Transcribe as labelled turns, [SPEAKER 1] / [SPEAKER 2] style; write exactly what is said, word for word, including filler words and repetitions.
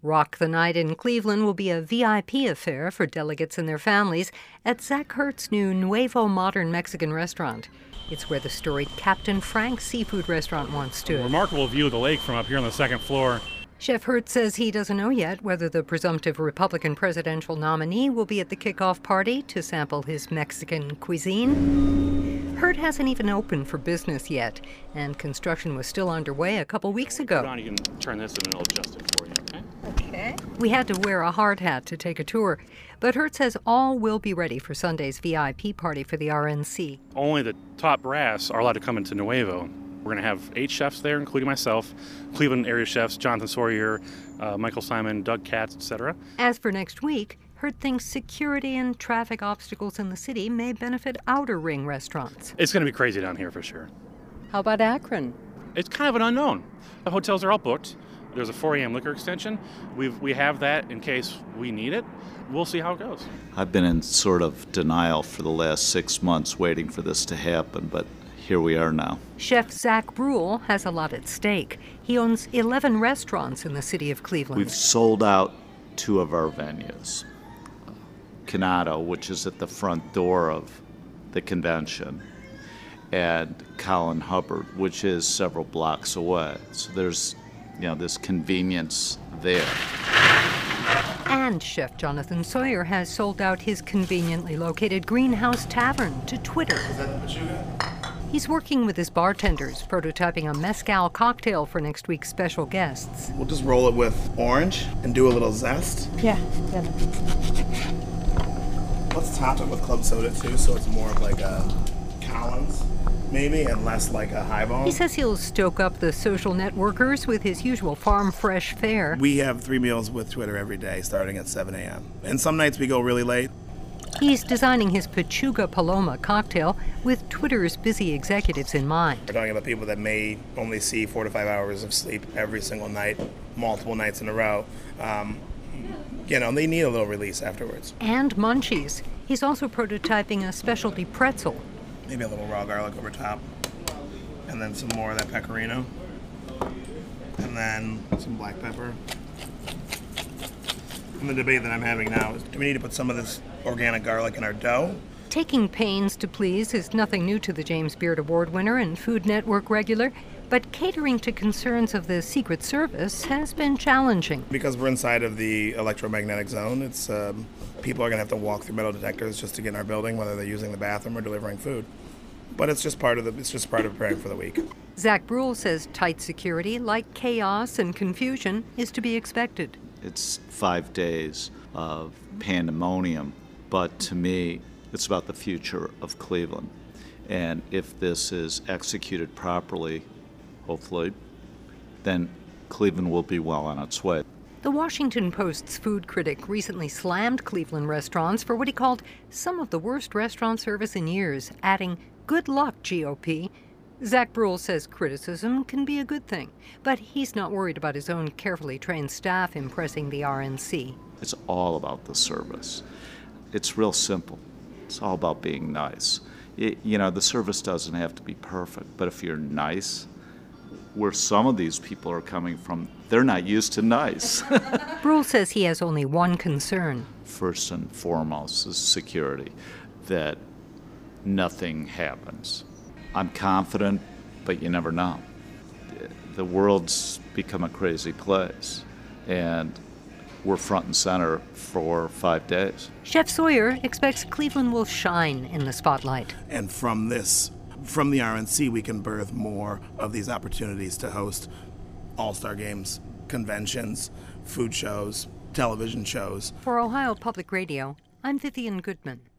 [SPEAKER 1] Rock the Night in Cleveland will be a V I P affair for delegates and their families at Zach Hurt's new Nuevo Modern Mexican restaurant. It's where the storied Captain Frank's seafood restaurant once stood.
[SPEAKER 2] A remarkable view of the lake from up here on the second floor.
[SPEAKER 1] Chef Hurt says he doesn't know yet whether the presumptive Republican presidential nominee will be at the kickoff party to sample his Mexican cuisine. Hurt hasn't even opened for business yet, and construction was still underway a couple weeks ago.
[SPEAKER 2] John, you can turn this and it'll adjust it for you, okay?
[SPEAKER 1] Okay. We had to wear a hard hat to take a tour, but Hurt says all will be ready for Sunday's V I P party for the R N C.
[SPEAKER 2] Only the top brass are allowed to come into Nuevo. We're going to have eight chefs there, including myself, Cleveland area chefs, Jonathan Sawyer, uh, Michael Simon, Doug Katz, et cetera.
[SPEAKER 1] As for next week, Hurt thinks security and traffic obstacles in the city may benefit outer ring restaurants.
[SPEAKER 2] It's going to be crazy down here for sure.
[SPEAKER 1] How about Akron?
[SPEAKER 2] It's kind of an unknown. The hotels are all booked. There's a four a.m. liquor extension. We've, we have that in case we need it. We'll see how it goes.
[SPEAKER 3] I've been in sort of denial for the last six months waiting for this to happen, but here we are now.
[SPEAKER 1] Chef Zach Brule has a lot at stake. He owns eleven restaurants in the city of Cleveland.
[SPEAKER 3] We've sold out two of our venues. Canado, which is at the front door of the convention, and Colin Hubbard, which is several blocks away. So there's, you know, this convenience there.
[SPEAKER 1] And Chef Jonathan Sawyer has sold out his conveniently located Greenhouse Tavern to Twitter.
[SPEAKER 4] Is that the Pachuga?
[SPEAKER 1] He's working with his bartenders, prototyping a mezcal cocktail for next week's special guests.
[SPEAKER 4] We'll just roll it with orange and do a little zest.
[SPEAKER 1] Yeah, yeah.
[SPEAKER 4] Let's top it with club soda too, so it's more of like a Collins, maybe, and less like a highball.
[SPEAKER 1] He says he'll stoke up the social networkers with his usual farm fresh fare.
[SPEAKER 4] We have three meals with Twitter every day, starting at seven a.m. And some nights we go really late.
[SPEAKER 1] He's designing his Pachuga Paloma cocktail with Twitter's busy executives in mind.
[SPEAKER 4] We're talking about people that may only see four to five hours of sleep every single night, multiple nights in a row. Um, you know, they need a little release afterwards.
[SPEAKER 1] And munchies. He's also prototyping a specialty pretzel.
[SPEAKER 4] Maybe a little raw garlic over top. And then some more of that pecorino. And then some black pepper. And the debate that I'm having now is, do we need to put some of this organic garlic in our dough?
[SPEAKER 1] Taking pains to please is nothing new to the James Beard Award winner and Food Network regular, but catering to concerns of the Secret Service has been challenging.
[SPEAKER 4] Because we're inside of the electromagnetic zone, it's um, people are going to have to walk through metal detectors just to get in our building, whether they're using the bathroom or delivering food. But it's just part of the it's just part of preparing for the week.
[SPEAKER 1] Zach Brule says tight security, like chaos and confusion, is to be expected.
[SPEAKER 3] It's five days of pandemonium, but to me, it's about the future of Cleveland. And if this is executed properly, hopefully, then Cleveland will be well on its way.
[SPEAKER 1] The Washington Post's food critic recently slammed Cleveland restaurants for what he called some of the worst restaurant service in years, adding, "Good luck, G O P." Zach Brule says criticism can be a good thing, but he's not worried about his own carefully trained staff impressing the R N C.
[SPEAKER 3] It's all about the service. It's real simple. It's all about being nice. It, you know, the service doesn't have to be perfect, but if you're nice, where some of these people are coming from, they're not used to nice.
[SPEAKER 1] Brule says he has only one concern.
[SPEAKER 3] First and foremost is security, that nothing happens. I'm confident, but you never know. The world's become a crazy place, and we're front and center for five days.
[SPEAKER 1] Chef Sawyer expects Cleveland will shine in the spotlight.
[SPEAKER 4] And from this, from the R N C, we can birth more of these opportunities to host all-star games, conventions, food shows, television shows.
[SPEAKER 1] For Ohio Public Radio, I'm Vivian Goodman.